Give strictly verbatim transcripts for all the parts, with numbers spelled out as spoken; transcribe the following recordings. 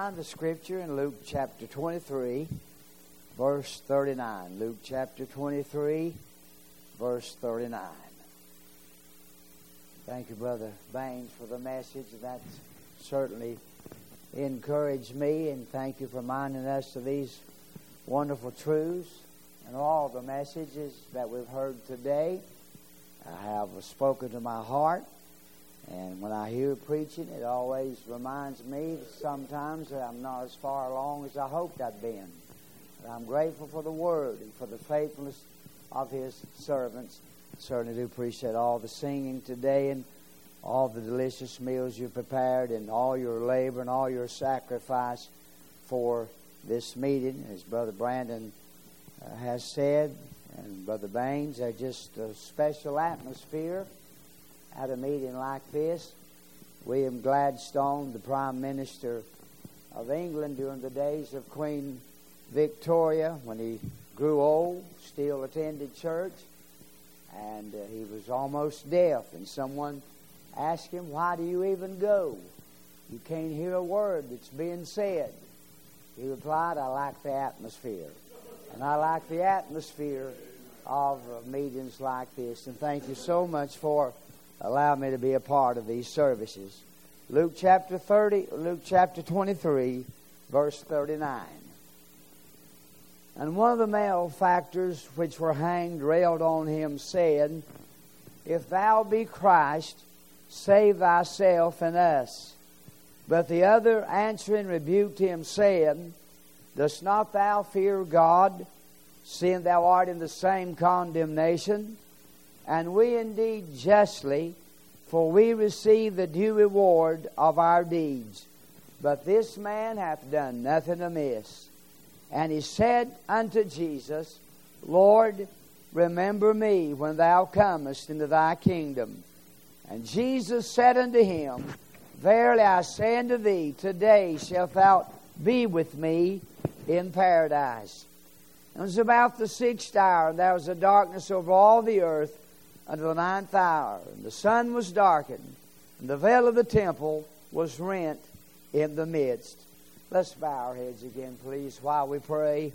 find the scripture in Luke chapter twenty-three, verse thirty-nine. Luke chapter twenty-three, verse thirty-nine. Thank you, Brother Baines, for the message. That's certainly encouraged me, and thank you for reminding us of these wonderful truths and all the messages that we've heard today. I have spoken to my heart, and when I hear preaching, it always reminds me sometimes that I'm not as far along as I hoped I'd been. But I'm grateful for the Word and for the faithfulness of His servants. I certainly do appreciate all the singing today and all the delicious meals you prepared and all your labor and all your sacrifice for this meeting. As Brother Brandon uh, has said, and Brother Baines, there's just a special atmosphere at a meeting like this. William Gladstone, the Prime Minister of England during the days of Queen Victoria, when he grew old, still attended church, and uh, he was almost deaf, and someone asked him, "Why do you even go? You can't hear a word that's being said." He replied, "I like the atmosphere." And I like the atmosphere of uh, meetings like this. And thank you so much for allowing me to be a part of these services. Luke chapter thirty, Luke chapter twenty-three, verse thirty-nine. And one of the malefactors which were hanged railed on him, saying, "If thou be Christ, save thyself and us." But the other answering rebuked him, saying, "Dost not thou fear God, seeing thou art in the same condemnation? And we indeed justly, for we receive the due reward of our deeds. But this man hath done nothing amiss." And he said unto Jesus, "Lord, remember me when thou comest into thy kingdom." And Jesus said unto him, "Verily I say unto thee, today shalt thou be with me in paradise." It was about the sixth hour, and there was a darkness over all the earth until the ninth hour. And the sun was darkened, and the veil of the temple was rent in the midst. Let's bow our heads again, please, while we pray.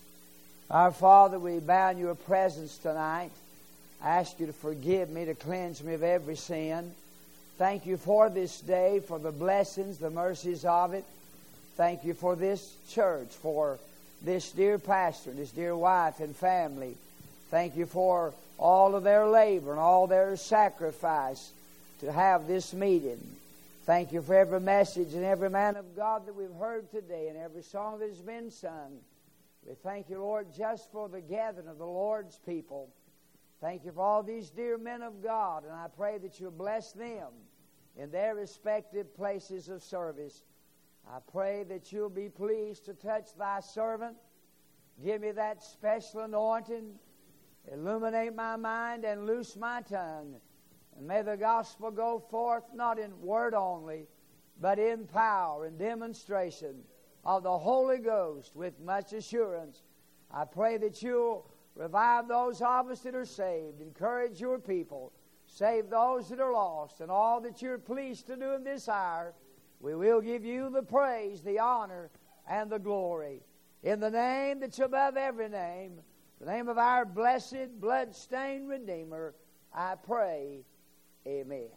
Our Father, we bow in your presence tonight. I ask you to forgive me, to cleanse me of every sin. Thank you for this day, for the blessings, the mercies of it. Thank you for this church, for this dear pastor and his dear wife and family. Thank you for all of their labor and all their sacrifice to have this meeting. Thank you for every message and every man of God that we've heard today and every song that has been sung. We thank you, Lord, just for the gathering of the Lord's people. Thank you for all these dear men of God, and I pray that you'll bless them in their respective places of service. I pray that you'll be pleased to touch thy servant. Give me that special anointing. Illuminate my mind and loose my tongue. And may the gospel go forth not in word only, but in power and demonstration of the Holy Ghost with much assurance. I pray that you'll revive those of us that are saved. Encourage your people. Save those that are lost. And all that you're pleased to do in this hour, we will give you the praise, the honor, and the glory. In the name that's above every name, the name of our blessed, blood-stained Redeemer, I pray, amen.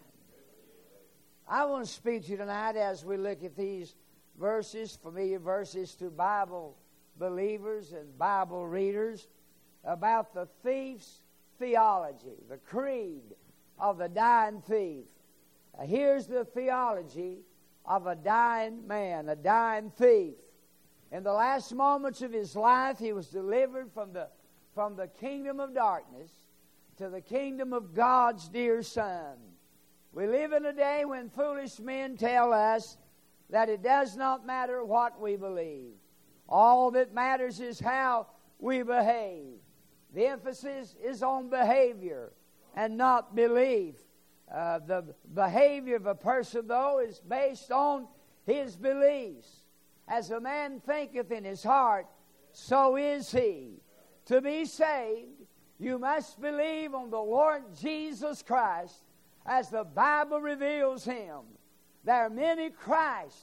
I want to speak to you tonight as we look at these verses, familiar verses to Bible believers and Bible readers, about the thief's theology, the creed of the dying thief. Now, here's the theology of a dying man, a dying thief. In the last moments of his life, he was delivered from the, from the kingdom of darkness to the kingdom of God's dear Son. We live in a day when foolish men tell us that it does not matter what we believe. All that matters is how we behave. The emphasis is on behavior and not belief. Uh, the behavior of a person, though, is based on his beliefs. As a man thinketh in his heart, so is he. To be saved, you must believe on the Lord Jesus Christ as the Bible reveals him. There are many Christs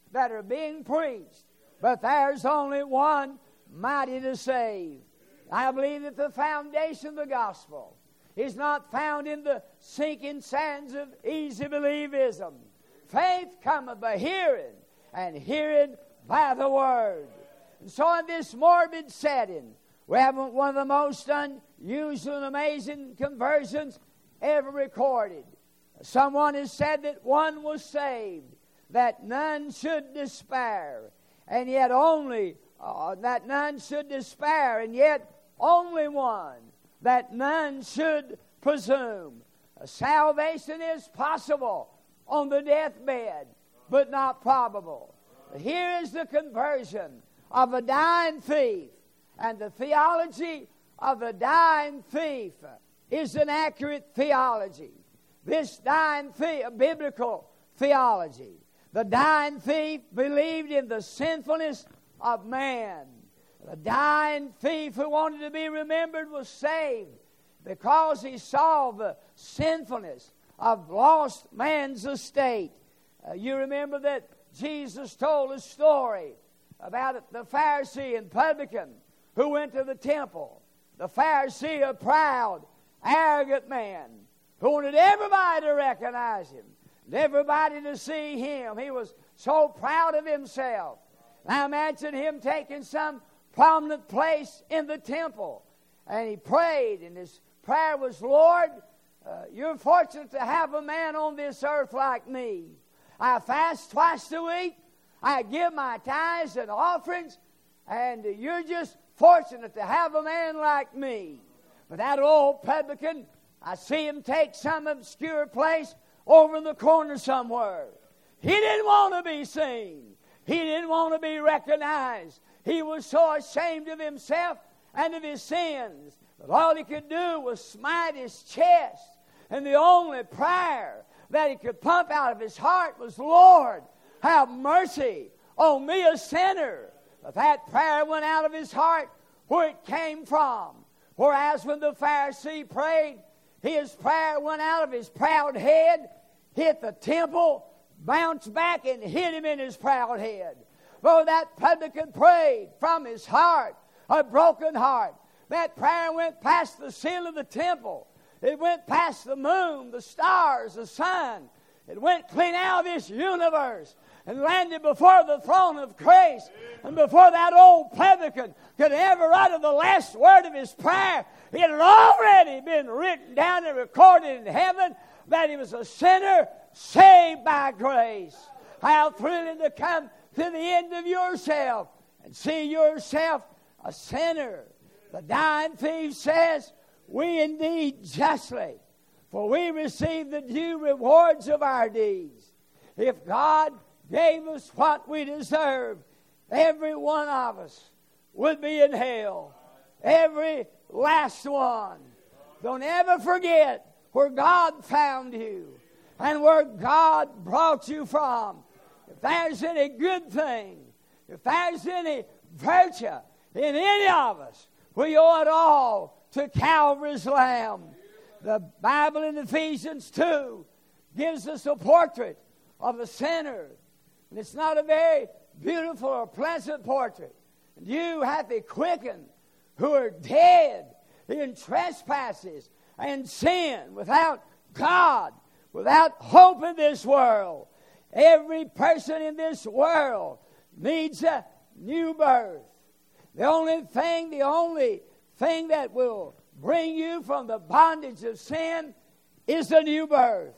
that are being preached, but there's only one mighty to save. I believe that the foundation of the gospel is not found in the sinking sands of easy believism. Faith cometh by hearing, and hearing by the word. And so in this morbid setting, we have one of the most unusual and amazing conversions ever recorded. Someone has said that one was saved, that none should despair, and yet only, uh, that none should despair, and yet only one, that none should presume. Uh, salvation is possible on the deathbed, but not probable. Here is the conversion of a dying thief, and the theology of the dying thief is an accurate theology. This dying thief, a biblical theology. The dying thief believed in the sinfulness of man. The dying thief who wanted to be remembered was saved because he saw the sinfulness of lost man's estate. Uh, you remember that Jesus told a story about the Pharisee and publican who went to the temple. The Pharisee, a proud, arrogant man who wanted everybody to recognize him, and everybody to see him. He was so proud of himself. Now imagine him taking some prominent place in the temple. And he prayed, and his prayer was, Lord, uh, you're fortunate to have a man on this earth like me. I fast twice a week. I give my tithes and offerings. And you're just fortunate to have a man like me. But that old publican, I see him take some obscure place over in the corner somewhere. He didn't want to be seen. He didn't want to be recognized. He was so ashamed of himself and of his sins that all he could do was smite his chest. And the only prayer that he could pump out of his heart was, Lord, have mercy on me, a sinner. But that prayer went out of his heart where it came from. Whereas when the Pharisee prayed, his prayer went out of his proud head, hit the temple, bounced back and hit him in his proud head. For that publican prayed from his heart, a broken heart. That prayer went past the seal of the temple. It went past the moon, the stars, the sun. It went clean out of this universe and landed before the throne of grace. And before that old publican could ever utter the last word of his prayer, it had already been written down and recorded in heaven that he was a sinner saved by grace. How thrilling to come to the end of yourself and see yourself a sinner. The dying thief says, we indeed justly, for we receive the due rewards of our deeds. If God gave us what we deserved, every one of us would be in hell. Every last one. Don't ever forget where God found you and where God brought you from. If there's any good thing, if there's any virtue in any of us, we owe it all to Calvary's Lamb. The Bible in Ephesians two gives us a portrait of a sinner. And it's not a very beautiful or pleasant portrait. And you hath he quickened who are dead in trespasses and sin, without God, without hope in this world. Every person in this world needs a new birth. The only thing, the only thing that will bring you from the bondage of sin is a new birth.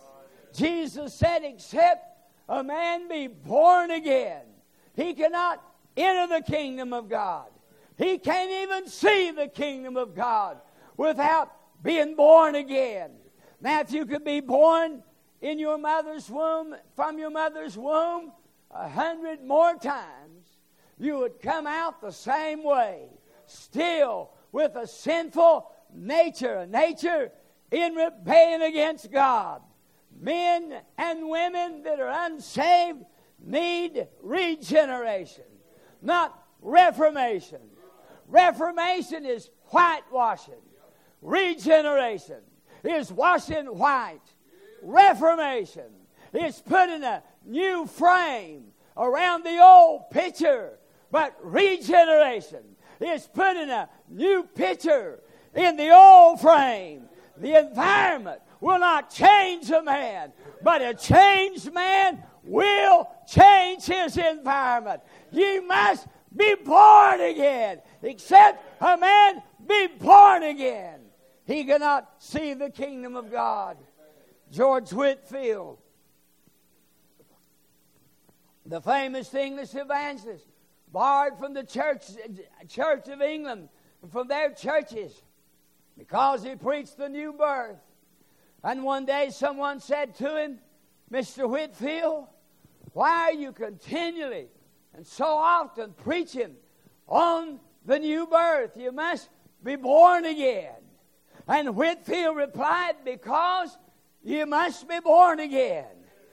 Jesus said, except a man be born again, he cannot enter the kingdom of God. He can't even see the kingdom of God without being born again. Now, if you could be born in your mother's womb, from your mother's womb, a hundred more times, you would come out the same way, still with a sinful nature, a nature in rebellion against God. Men and women that are unsaved need regeneration, not reformation. Reformation is whitewashing. Regeneration is washing white. Reformation is putting a new frame around the old picture, but regeneration is putting a new picture in the old frame. The environment will not change a man, but a changed man will change his environment. You must be born again. Except a man be born again, he cannot see the kingdom of God. George Whitefield, the famous English evangelist, borrowed from the church, Church of England, from their churches, because he preached the new birth. And one day someone said to him, Mister Whitefield, why are you continually and so often preaching on the new birth? You must be born again. And Whitefield replied, because you must be born again.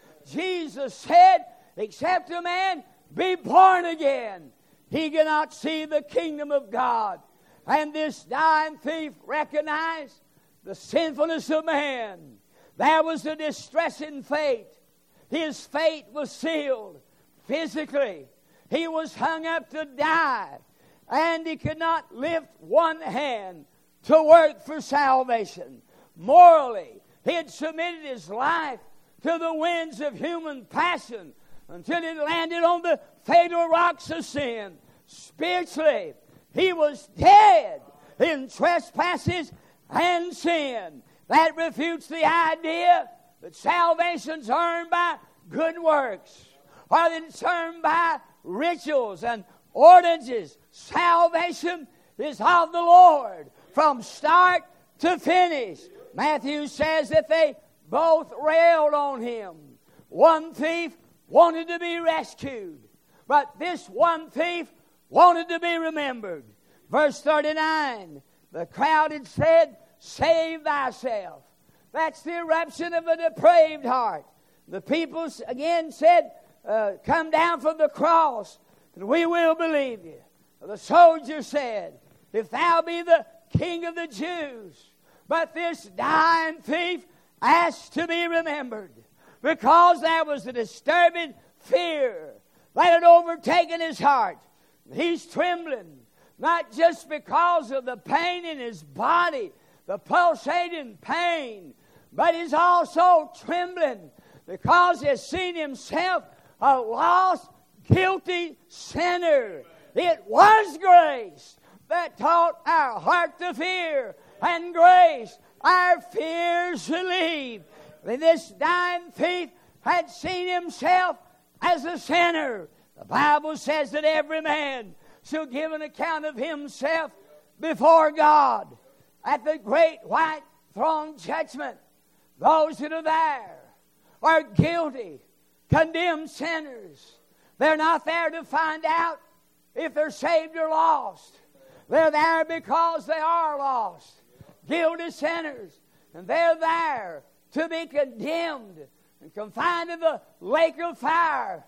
Jesus said, except a man be born again, he cannot see the kingdom of God. And this dying thief recognized the sinfulness of man. There was a distressing fate. His fate was sealed physically. He was hung up to die, and he could not lift one hand to work for salvation. Morally, he had submitted his life to the winds of human passion until it landed on the fatal rocks of sin. Spiritually, he was dead in trespasses and sin. That refutes the idea that salvation's earned by good works, or that it's earned by rituals and ordinances. Salvation is of the Lord from start to finish. Matthew says that they both railed on him. One thief wanted to be rescued, but this one thief wanted to be remembered. Verse thirty-nine, the crowd had said, save thyself. That's the eruption of a depraved heart. The people again said, uh, come down from the cross, and we will believe you. The soldier said, if thou be the King of the Jews. But this dying thief asked to be remembered, because there was a disturbing fear that had overtaken his heart. He's trembling, not just because of the pain in his body, the pulsating pain, but he's also trembling because he has seen himself a lost, guilty sinner. It was grace that taught our heart to fear, and grace our fears to leave. And this dying thief had seen himself as a sinner. The Bible says that every man shall give an account of himself before God at the great white throne judgment. Those that are there are guilty, condemned sinners. They're not there to find out if they're saved or lost. They're there because they are lost, guilty sinners. And they're there to be condemned and confined to the lake of fire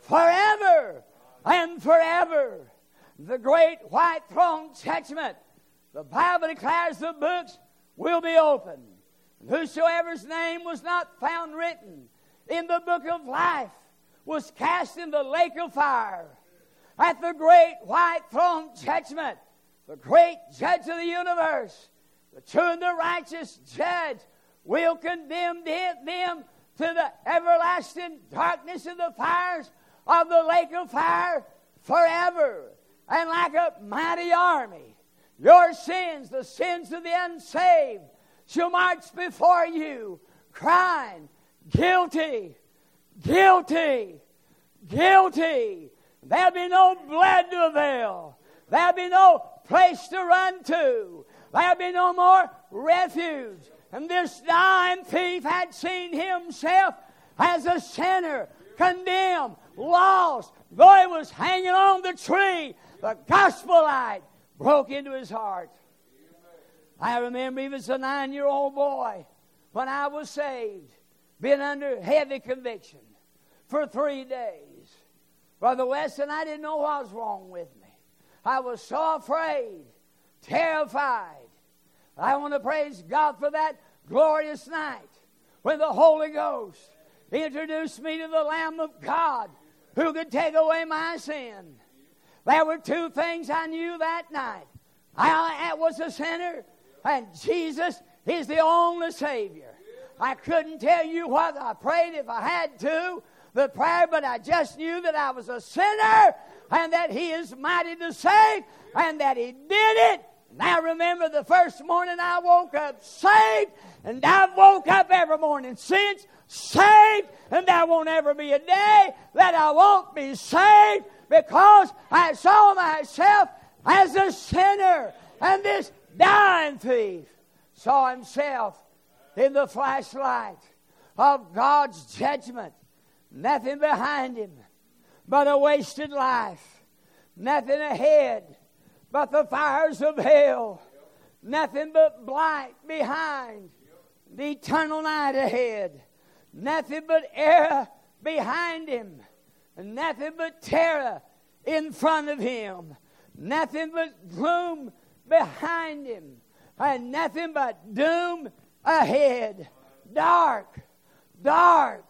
forever and forever. The great white throne judgment, the Bible declares the books will be opened. And whosoever's name was not found written in the book of life was cast in the lake of fire. At the great white throne judgment, the great judge of the universe, the true and the righteous judge, will condemn them to the everlasting darkness and the fires of the lake of fire forever. And like a mighty army, your sins, the sins of the unsaved, shall march before you, crying, guilty, guilty, guilty. There'll be no blood to avail. There'll be no place to run to. There'll be no more refuge. And this dying thief had seen himself as a sinner, condemned, lost. Though he was hanging on the tree, the gospel light broke into his heart. I remember even as a nine-year-old boy, when I was saved, being under heavy conviction for three days. Brother Weston, I didn't know what was wrong with me. I was so afraid, terrified. I want to praise God for that glorious night when the Holy Ghost introduced me to the Lamb of God who could take away my sin. There were two things I knew that night. I was a sinner, and Jesus is the only Savior. I couldn't tell you what I prayed if I had to, the prayer, but I just knew that I was a sinner and that He is mighty to save and that He did it. And I remember the first morning I woke up saved, and I've woke up every morning since saved, and there won't ever be a day that I won't be saved, because I saw myself as a sinner, and this dying thief saw himself in the flashlight of God's judgment. Nothing behind him but a wasted life. Nothing ahead but the fires of hell. Nothing but blight behind the eternal night ahead. Nothing but error behind him. And nothing but terror in front of him. Nothing but gloom behind him. And nothing but doom ahead. Dark, dark,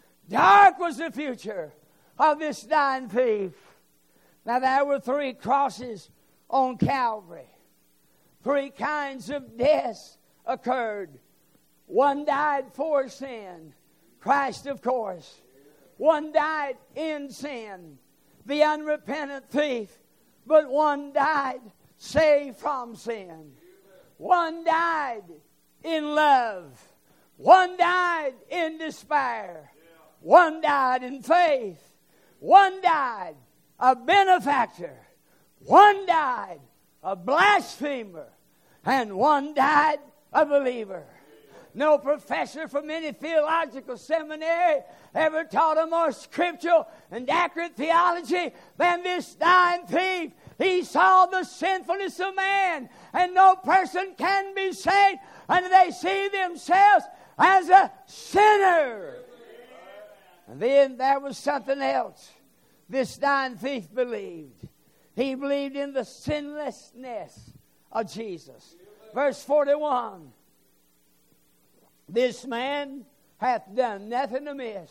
dark was the future of this dying thief. Now there were three crosses on Calvary. Three kinds of deaths occurred. One died for sin. Christ, of course. One died in sin, the unrepentant thief. But one died saved from sin. One died in love. One died in despair. One died in faith. One died a benefactor. One died a blasphemer. And one died a believer. No professor from any theological seminary ever taught a more scriptural and accurate theology than this dying thief. He saw the sinfulness of man, and no person can be saved until they see themselves as a sinner. And then there was something else this dying thief believed. He believed in the sinlessness of Jesus. Verse forty-one. This man hath done nothing amiss.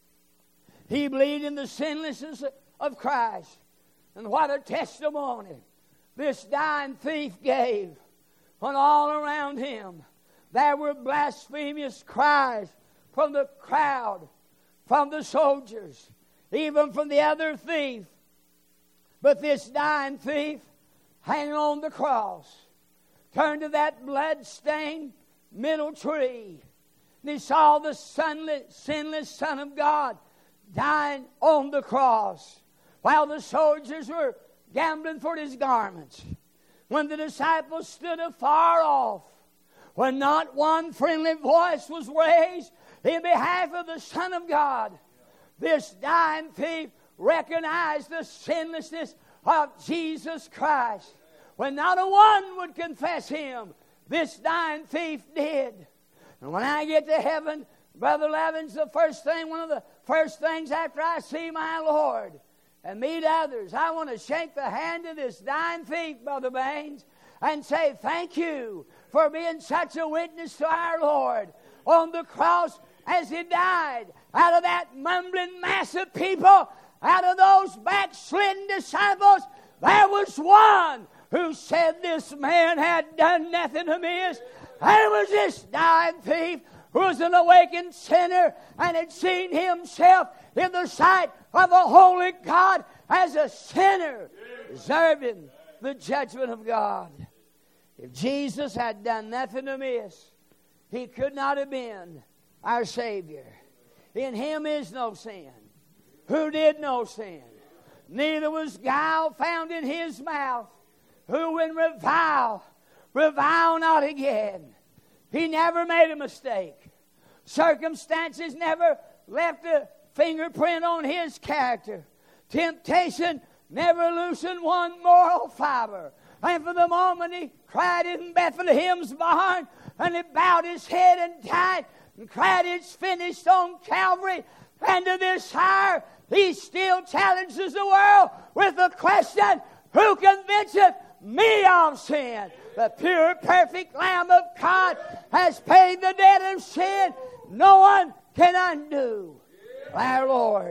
He believed in the sinlessness of Christ. And what a testimony this dying thief gave. When all around him there were blasphemous cries from the crowd, from the soldiers, even from the other thief. But this dying thief, hanging on the cross, turned to that blood-stained middle tree. And he saw the sunless, sinless Son of God dying on the cross, while the soldiers were gambling for his garments. When the disciples stood afar off, when not one friendly voice was raised in behalf of the Son of God, this dying thief recognized the sinlessness of Jesus Christ. When not a one would confess Him, this dying thief did. And when I get to heaven, Brother Levin's the first thing, one of the first things after I see my Lord and meet others, I want to shake the hand of this dying thief, Brother Baines, and say thank you for being such a witness to our Lord on the cross as He died. Out of that mumbling mass of people, out of those backslidden disciples, there was one who said this man had done nothing amiss. And it was this dying thief who was an awakened sinner and had seen himself in the sight of a holy God as a sinner, deserving the judgment of God. If Jesus had done nothing amiss, He could not have been our Savior. In Him is no sin. Who did no sin? Neither was guile found in His mouth. Who when revile, revile not again. He never made a mistake. Circumstances never left a fingerprint on His character. Temptation never loosened one moral fiber. And for the moment He cried in Bethlehem's barn, and He bowed His head and died, and cried, "It's finished," on Calvary. And to this hour, He still challenges the world with the question, who convinceth me of sin? The pure, perfect Lamb of God has paid the debt of sin. No one can undo. Our Lord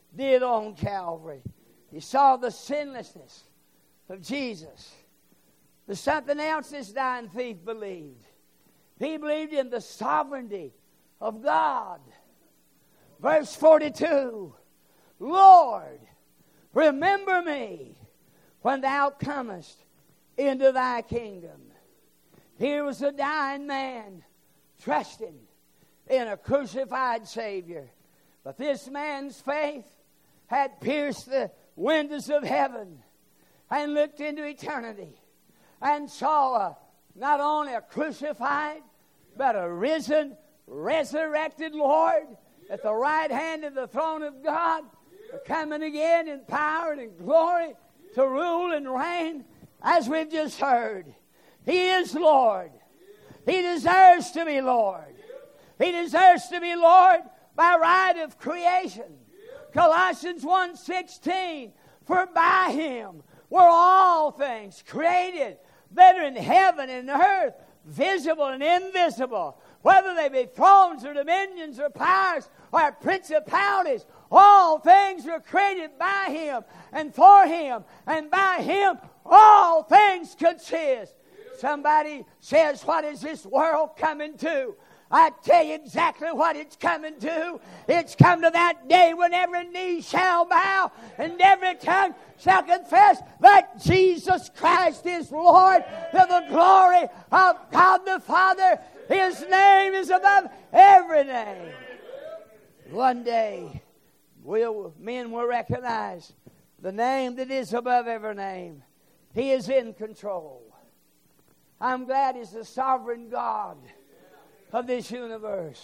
did on Calvary. He saw the sinlessness of Jesus. There's something else this dying thief believed. He believed in the sovereignty of God. Verse forty-two, Lord, remember me when thou comest into thy kingdom. Here was a dying man trusting in a crucified Savior. But this man's faith had pierced the windows of heaven and looked into eternity and saw a, not only a crucified, but a risen, resurrected Lord at the right hand of the throne of God, coming again in power and in glory to rule and reign, as we've just heard. He is Lord. He deserves to be Lord. He deserves to be Lord by right of creation. Colossians one sixteen, for by him were all things created that are in heaven and earth, visible and invisible, whether they be thrones or dominions or powers or principalities. All things were created by him and for him, and by him all things consist. Somebody says, what is this world coming to? I tell you exactly what it's coming to. It's come to that day when every knee shall bow and every tongue shall confess that Jesus Christ is Lord, to the glory of God the Father. His name is above every name. One day, we'll, men will recognize the name that is above every name. He is in control. I'm glad He's the sovereign God of this universe.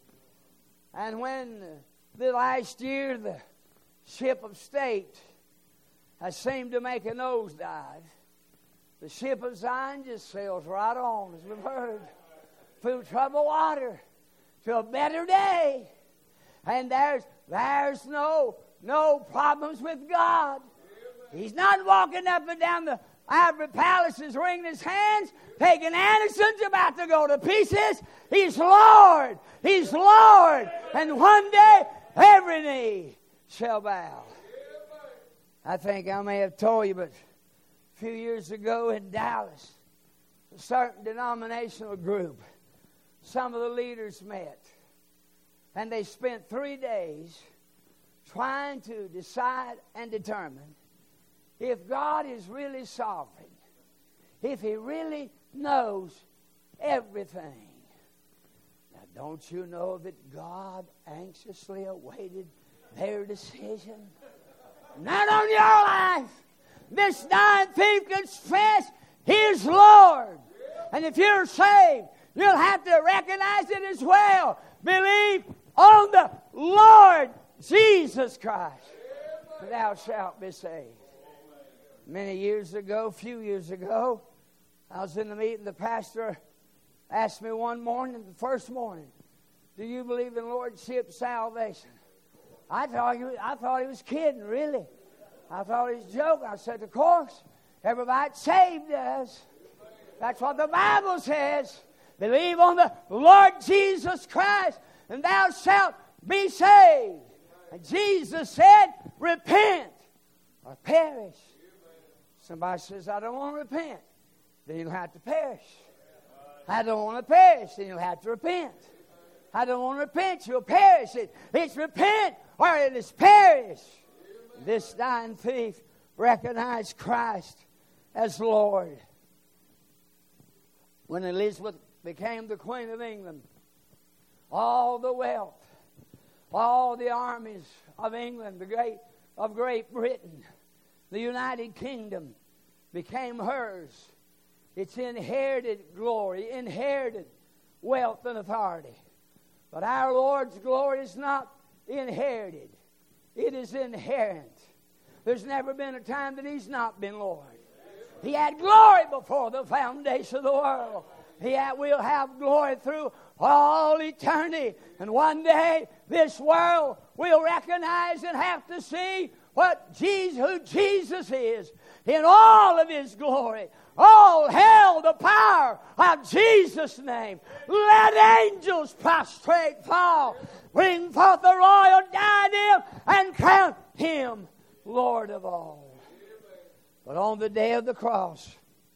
And when the last year the ship of state has seemed to make a nosedive, the ship of Zion just sails right on, as we've heard, through troubled water to a better day. And there's there's no no problems with God. He's not walking up and down the ivory palaces, wringing his hands, taking Anderson's about to go to pieces. He's Lord. He's Lord. And one day, every knee shall bow. I think I may have told you, but a few years ago in Dallas, a certain denominational group, some of the leaders met, and they spent three days trying to decide and determine if God is really sovereign, if He really knows everything. Now, don't you know that God anxiously awaited their decision? Not on your life. This dying thief confess He is Lord. And if you're saved, you'll have to recognize it as well. Believe on the Lord Jesus Christ, and thou shalt be saved. Many years ago, a few years ago, I was in the meeting. The pastor asked me one morning, the first morning, do you believe in Lordship salvation? I thought he was, I thought he was kidding, really. I thought he was joking. I said, of course, everybody saved does. That's what the Bible says. Believe on the Lord Jesus Christ, and thou shalt be saved. And Jesus said, repent or perish. Somebody says, I don't want to repent. Then you'll have to perish. I don't want to perish. Then you'll have to repent. I don't want to repent. You'll perish. It, it's repent or it is perish. This dying thief recognized Christ as Lord. When Elizabeth became the Queen of England, all the wealth, all the armies of England, the great of Great Britain, the United Kingdom became hers. It's inherited glory, inherited wealth and authority. But our Lord's glory is not inherited. It is inherent. There's never been a time that He's not been Lord. He had glory before the foundation of the world. He will have glory through all eternity. And one day, this world will recognize and have to see what Jesus, who Jesus is in all of His glory. All hail the power of Jesus' name. Let angels prostrate fall. Bring forth the royal diadem and crown Him Lord of all. But on the day of the cross,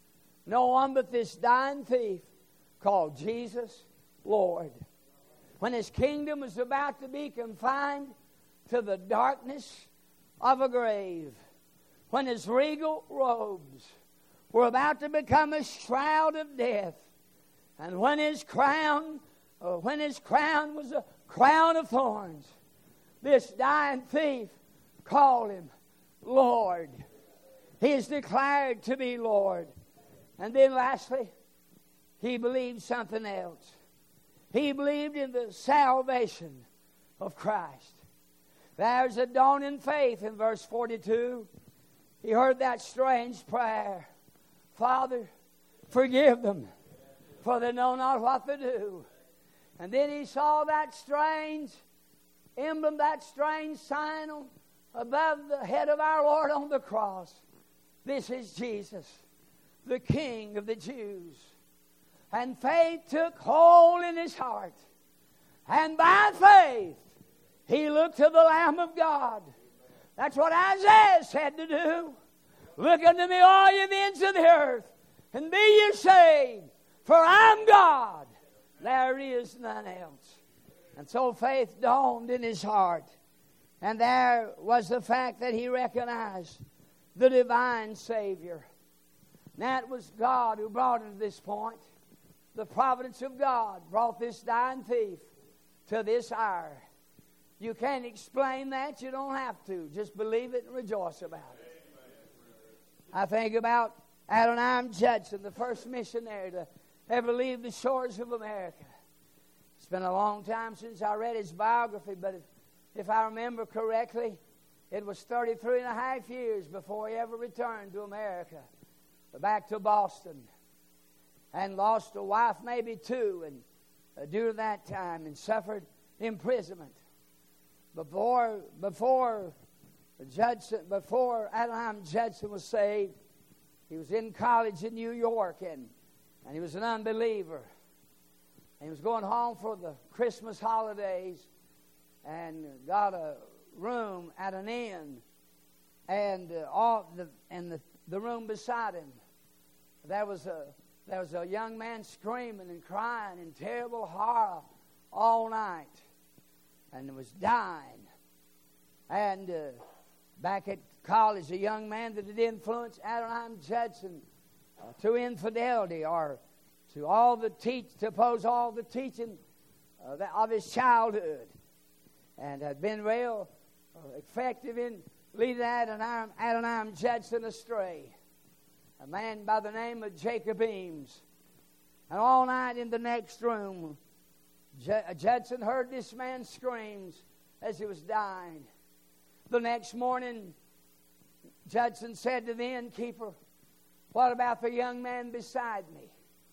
no one but this dying thief called Jesus Lord. When His kingdom was about to be confined to the darkness of a grave, when His regal robes were about to become a shroud of death, and when His crown, or when His crown was a crown of thorns, this dying thief called Him Lord. He is declared to be Lord. And then lastly, he believed something else. He believed in the salvation of Christ. There's a dawning faith in verse forty-two. He heard that strange prayer. Father, forgive them, for they know not what they do. And then he saw that strange emblem, that strange sign above the head of our Lord on the cross. This is Jesus, the King of the Jews. And faith took hold in his heart. And by faith, he looked to the Lamb of God. That's what Isaiah said to do. Look unto me, all ye the ends of the earth, and be ye saved, for I'm God. There is none else. And so faith dawned in his heart. And there was the fact that he recognized the divine Savior. That was God who brought him to this point. The providence of God brought this dying thief to this hour. You can't explain that. You don't have to. Just believe it and rejoice about it. I think about Adoniram Judson, the first missionary to ever leave the shores of America. It's been a long time since I read his biography, but if, if I remember correctly, it was thirty-three and a half years before he ever returned to America, back to Boston, and lost a wife, maybe two, and uh, during that time, and suffered imprisonment. Before before Judson, before Adoniram Judson was saved, he was in college in New York, and and he was an unbeliever. And he was going home for the Christmas holidays, and got a room at an inn, and uh, all the and the, the room beside him, there was a there was a young man screaming and crying in terrible horror all night, and he was dying. And uh, back at college, a young man that had influenced Adoniram Judson uh, to infidelity, or to all the teach to oppose all the teaching uh, of his childhood, and had been real uh, effective in leading Adoniram, Adoniram Judson astray. A man by the name of Jacob Eames. And all night in the next room, J- Judson heard this man's screams as he was dying. The next morning, Judson said to the innkeeper, "What about the young man beside me?"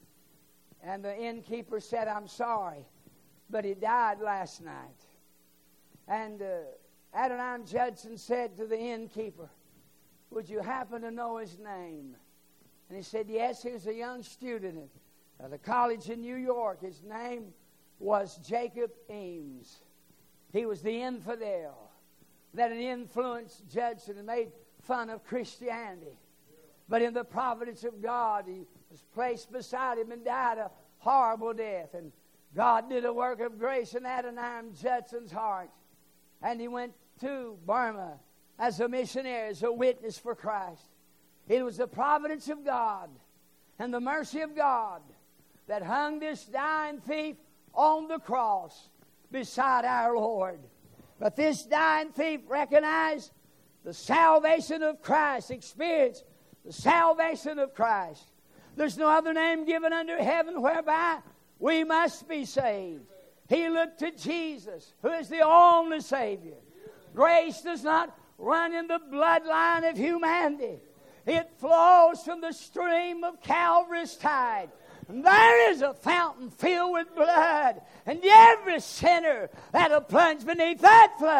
And the innkeeper said, "I'm sorry, but he died last night." And uh, Adoniram Judson said to the innkeeper, "Would you happen to know his name?" And he said, "Yes, he was a young student at a college in New York. His name was Jacob Eames. He was the infidel that had influenced Judson and made fun of Christianity. But in the providence of God, he was placed beside him and died a horrible death. And God did a work of grace in Adoniram Judson's heart. And he went to Burma as a missionary, as a witness for Christ. It was the providence of God and the mercy of God that hung this dying thief on the cross beside our Lord. But this dying thief recognized the salvation of Christ, experienced the salvation of Christ. There's no other name given under heaven whereby we must be saved. He looked to Jesus, who is the only Savior. Grace does not run in the bloodline of humanity. It flows from the stream of Calvary's tide. And there is a fountain filled with blood. And every sinner that'll plunge beneath that flood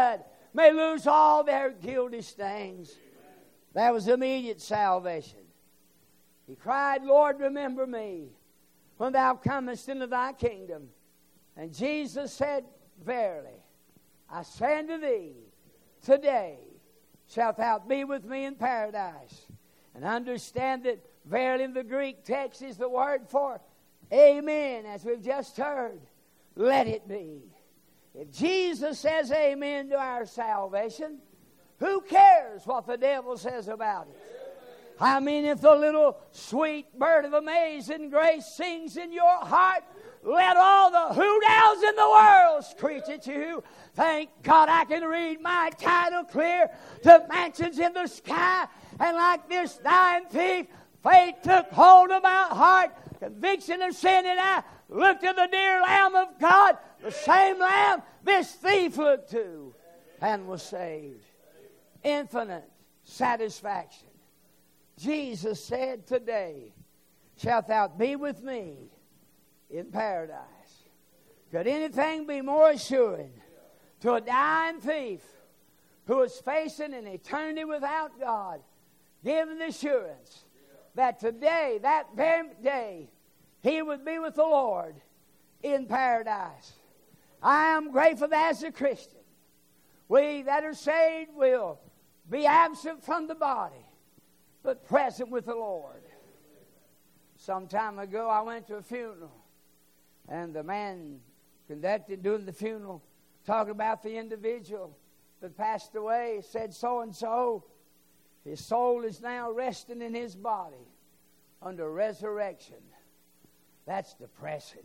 may lose all their guilty stains. That was immediate salvation. He cried, Lord, remember me when thou comest into thy kingdom. And Jesus said, verily, I say unto thee, today shalt thou be with me in paradise. And understand that verily in the Greek text is the word for amen, as we've just heard. Let it be. If Jesus says amen to our salvation, who cares what the devil says about it? I mean, if the little sweet bird of amazing grace sings in your heart, let all the hoot owls in the world screech at you. Thank God I can read my title clear to mansions in the sky. And like this dying thief, faith took hold of my heart, conviction of sin, and I looked to the dear Lamb of God, the same Lamb this thief looked to, and was saved. Infinite satisfaction. Jesus said, today shalt thou be with me in paradise. Could anything be more assuring to a dying thief who is facing an eternity without God, given the assurance that today, that very day, he would be with the Lord in paradise? I am grateful that as a Christian, we that are saved will be absent from the body, but present with the Lord. Some time ago, I went to a funeral, and the man conducted during the funeral, talking about the individual that passed away, said so-and-so, his soul is now resting in his body under resurrection. That's depressing.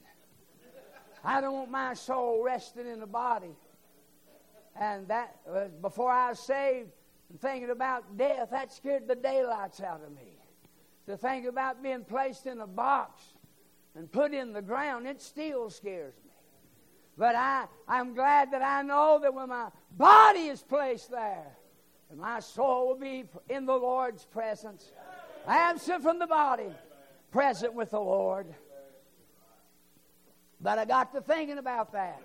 I don't want my soul resting in the body. And that, uh, before I was saved, and thinking about death, that scared the daylights out of me. To think about being placed in a box and put in the ground, it still scares me. But I, I'm glad that I know that when my body is placed there, and my soul will be in the Lord's presence, absent from the body, present with the Lord. But I got to thinking about that.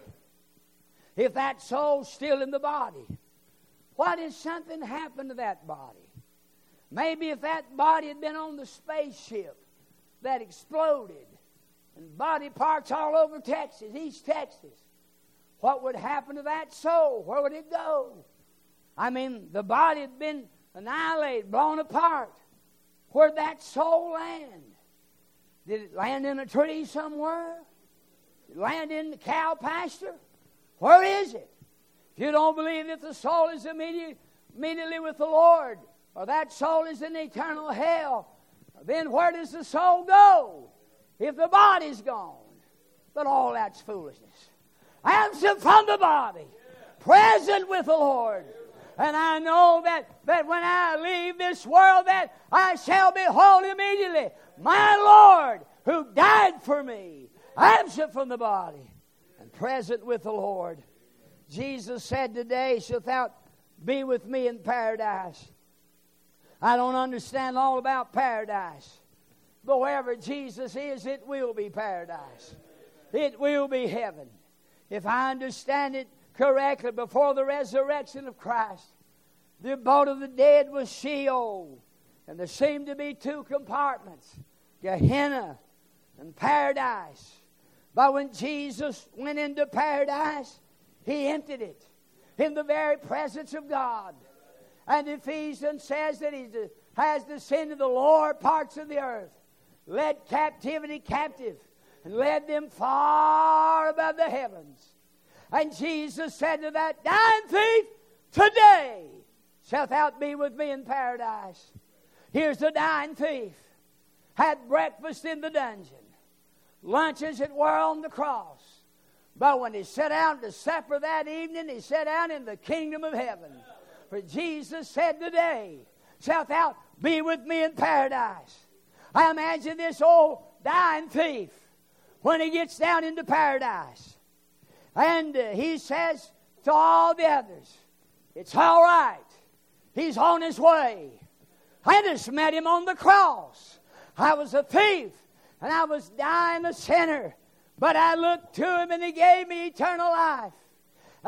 If that soul's still in the body, what if something happened to that body? Maybe if that body had been on the spaceship that exploded and body parts all over Texas, East Texas, what would happen to that soul? Where would it go? I mean, the body had been annihilated, blown apart. Where'd that soul land? Did it land in a tree somewhere? Did it land in the cow pasture? Where is it? If you don't believe that the soul is immediately, immediately with the Lord, or that soul is in eternal hell, then where does the soul go if the body's gone? But all that's foolishness. Absent from the body, present with the Lord. And I know that, that when I leave this world, that I shall behold immediately my Lord who died for me, absent from the body and present with the Lord. Jesus said, today shalt thou be with me in paradise. I don't understand all about paradise, but wherever Jesus is, it will be paradise. It will be heaven. If I understand it correctly, before the resurrection of Christ, the abode of the dead was Sheol, and there seemed to be two compartments, Gehenna and paradise. But when Jesus went into paradise, he emptied it in the very presence of God. And Ephesians says that he has descended to the lower parts of the earth, led captivity captive, and led them far above the heavens. And Jesus said to that dying thief, today shalt thou be with me in paradise. Here's the dying thief. Had breakfast in the dungeon. Lunch as it were on the cross. But when he sat down to supper that evening, he sat down in the kingdom of heaven. For Jesus said, today shalt thou be with me in paradise. I imagine this old dying thief when he gets down into paradise. And uh, he says to all the others, it's all right. He's on his way. I just met him on the cross. I was a thief and I was dying a sinner. But I looked to him and he gave me eternal life.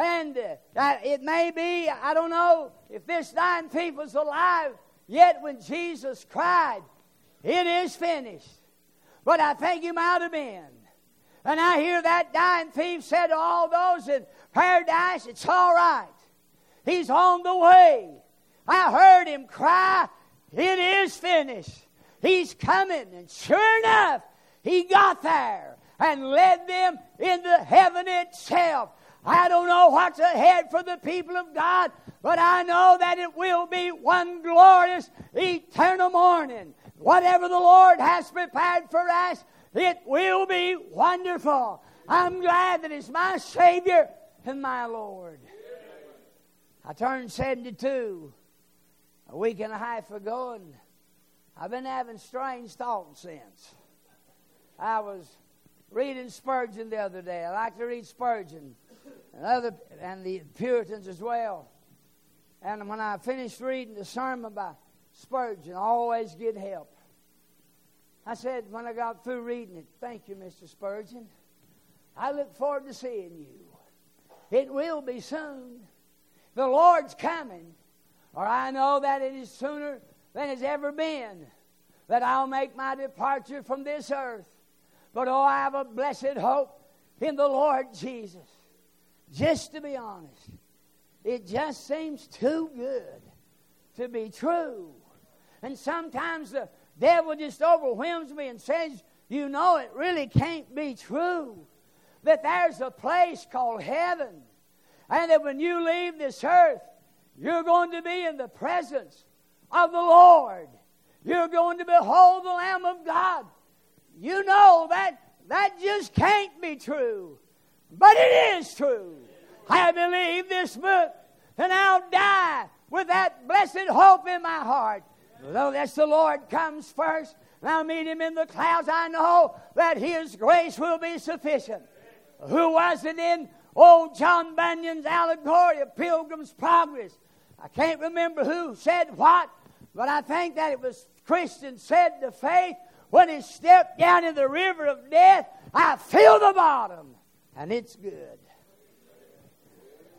And uh, it may be, I don't know if this dying thief was alive yet when Jesus cried, "It is finished." But I think he might have been. And I hear that dying thief said to all those in paradise, "It's all right. He's on the way." I heard him cry, "It is finished. He's coming." And sure enough, he got there and led them into heaven itself. I don't know what's ahead for the people of God, but I know that it will be one glorious eternal morning. Whatever the Lord has prepared for us, it will be wonderful. I'm glad that it's my Savior and my Lord. I turned seventy-two a week and a half ago, and I've been having strange thoughts since. I was reading Spurgeon the other day. I like to read Spurgeon and other and the Puritans as well. And when I finished reading the sermon by Spurgeon, I always get help. I said when I got through reading it, "Thank you, Mister Spurgeon. I look forward to seeing you. It will be soon. The Lord's coming, or I know that it is sooner than it's ever been that I'll make my departure from this earth. But oh, I have a blessed hope in the Lord Jesus." Just to be honest, it just seems too good to be true. And sometimes the devil just overwhelms me and says, "You know, it really can't be true. That there's a place called heaven. And that when you leave this earth, you're going to be in the presence of the Lord. You're going to behold the Lamb of God." You know that that just can't be true. But it is true. I believe this book, and I'll die with that blessed hope in my heart. Though that's the Lord comes first, and I'll meet him in the clouds, I know that his grace will be sufficient. Who was it in old John Bunyan's allegory of Pilgrim's Progress? I can't remember who said what, but I think that it was Christian said to faith, when he stepped down in the river of death, "I feel the bottom, and it's good."